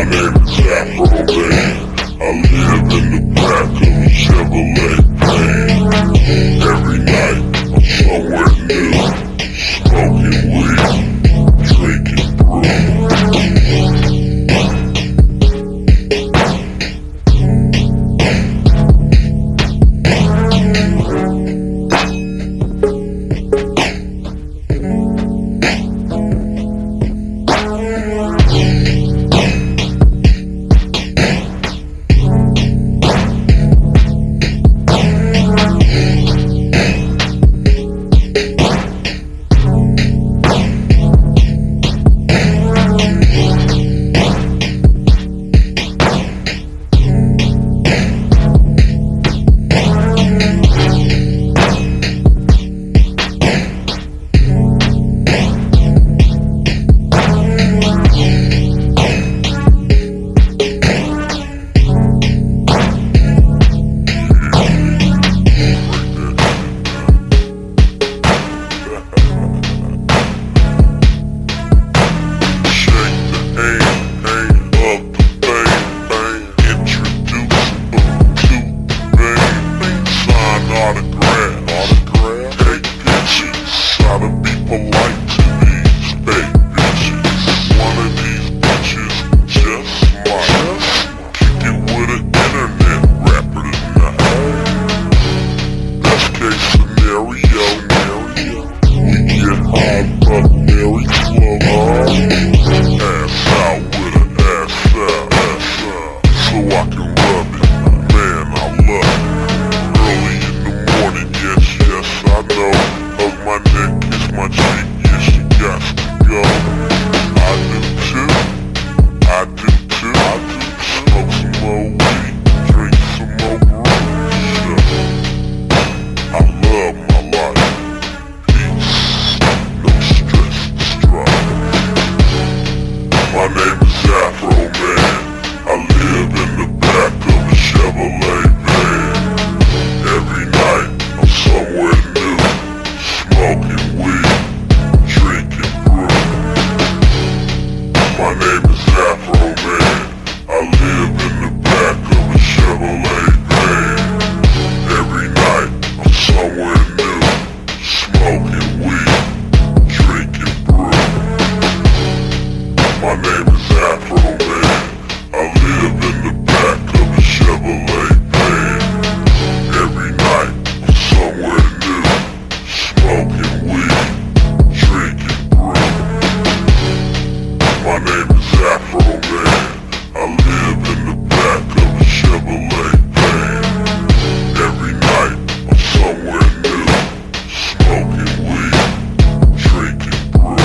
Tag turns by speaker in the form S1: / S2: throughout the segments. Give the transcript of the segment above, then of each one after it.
S1: name is Afro Man. I live in the back of a Chevrolet Pain. Every night I'm somewhere new, smoking weed, drinking brew. My name is Afro Man. I live in the back of a Chevrolet van. Every night I'm somewhere new, smoking weed, drinking brew. My name is Afro Man. I live in the back of a Chevrolet van. Every night I'm somewhere new, smoking weed, drinking brew. My name is Afro Man. I live in the back of a Chevrolet van. Every night I'm somewhere new, smoking weed, drinking brew. My name is Afro Man. I live in the back of a Chevrolet van. Every night I'm somewhere new, smoking weed, drinking brew.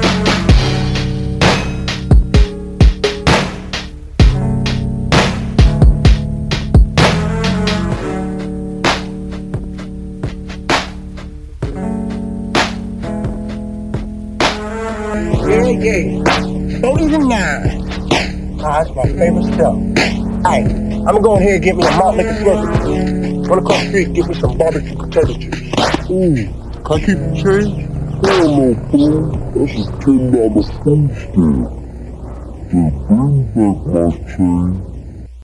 S2: Yeah. Sodas and wine. That's my favorite stuff. Hey, I'm gonna go in here and get me a malt liquor slurpee. Run across the street and get me some barbecue potato chips.
S3: Ooh, can I keep the change? Hell no, fool. That's a $10 food stamp. Just bring back my change.